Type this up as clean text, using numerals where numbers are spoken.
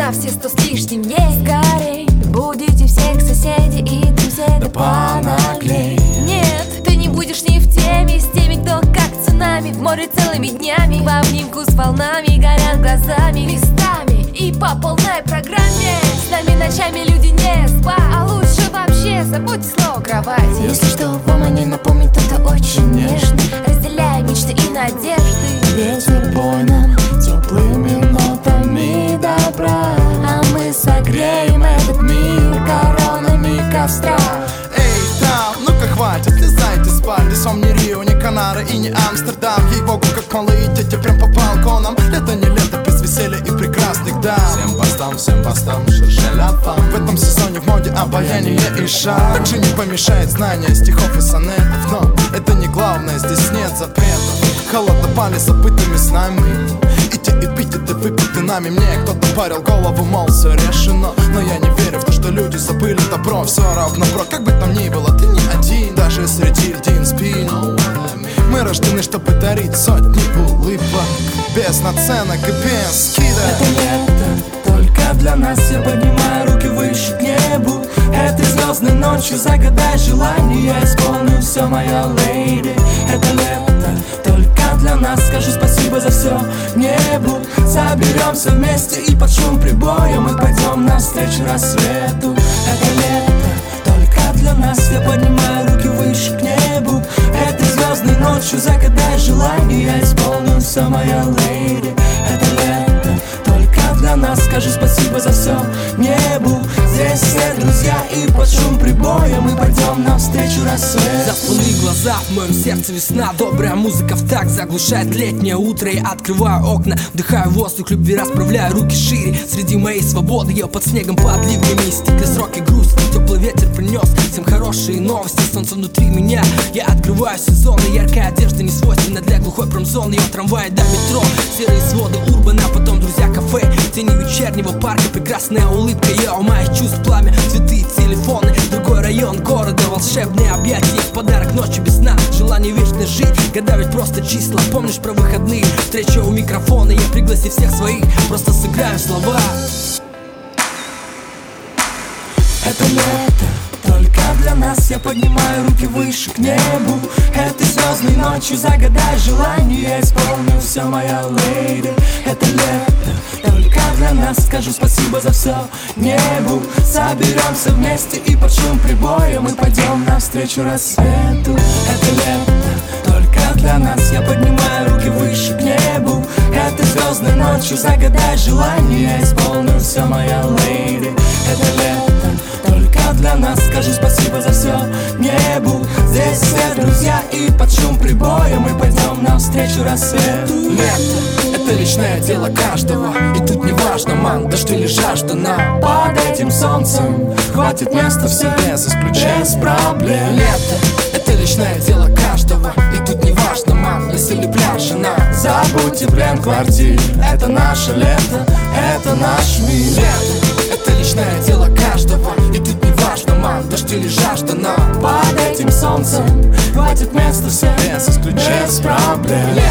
на все 100 с лишним есть. Скорей будете всех соседей и друзей, да понаглей. Нет, ты не будешь ни в теме с теми, кто как цунами в море целыми днями, в обнимку с волнами, горят глазами местами и по полной программе. С нами ночами люди не спят, а лучше вообще забудьте слово кровать. Если что, вам они напомнят, это очень нежно. Разделяя мечты и надежды, Ветер бой нам теплыми нотами добра, а мы согреем этот мир коронами костра. Эй, там, ну-ка хватит, слезайте спать. Здесь вам не Рио, не Канары и не Амстердам. Ей-богу, как малые дети, прям по балконам. Лето не лето, без веселья и прекрасных дам. Всем бастам, шершеляфам. В этом сезоне в моде обаяние и шар. Также не помешает знание стихов и сонетов, но это не главное, здесь нет запретов. Холодно пали забытыми с нами, и те эпитеты выпиты нами. Мне кто-то парил голову, мол, все решено, но я не верю в то, что люди забыли добро. Все равно, бро, как бы там ни было, ты не один, даже среди льдин спин. Мы рождены, чтобы дарить сотни улыбок, без наценок и без скидок. Это лето только для нас, я поднимаю руки выше к небу. Этой звездной ночью загадай желание, я исполню все, моя леди. Это лето только для нас, скажу спасибо за все небу. Соберемся вместе и под шум прибоя мы пойдем навстречу рассвету. Это лето только для нас, я поднимаю руки выше к небу. Этой звездной ночью загадай желание, я исполню все, моя леди. Это лето только для нас, скажу спасибо за все небу. Здесь все друзья и под шум прибоя мы пойдем навстречу рассвету. Заспаны глаза, в моем сердце весна. Добрая музыка в такт заглушает летнее утро. Я открываю окна, вдыхаю воздух любви, расправляю руки шире. Среди моей свободы я под снегом, под ливнями. Стекли срок и грусть, теплый ветер принес всем хорошие новости. Солнце внутри меня, я открываю сезон. И яркая одежда не свойственна для глухой промзоны. Я в трамвае до метро, серые своды урбана, потом друзья кафе, тени вечернего парка, прекрасная улыбка. Я у моих чувств пламя, цветы и телефоны. Другой район города, волшебные объятия. В подарок ночью без сна, желание вечно жить. Года ведь просто числа, помнишь про выходные? Встреча у микрофона, я пригласи всех своих, просто сыграем слова. Это лето только для нас, я поднимаю руки выше к небу. Этой звездной ночью загадай желание, я исполню все, моя леди. Это лето только для нас, скажу спасибо за все небу. Соберемся вместе и под шум прибоя мы пойдем навстречу рассвету. Это лето только для нас, я поднимаю руки выше к небу. Этой звездной ночью загадай желание, я исполню все, моя леди. Это лето только для нас, скажу спасибо за все небу. Здесь все друзья и под шум прибоя мы пойдем навстречу рассвету. Лето — это личное дело каждого, и тут не важно, ман, дождь или жажда. Нам под этим солнцем хватит места в себе, без проблем. Лето — это личное дело каждого, и тут не важно, ман, лес или пляж, жена. Забудьте плен квартир, это наше лето, это наш мир. Лето — это личное дело каждого, и тут не важно, ман, дождь или жажда. Нам под этим солнцем хватит места в себе, без проблем.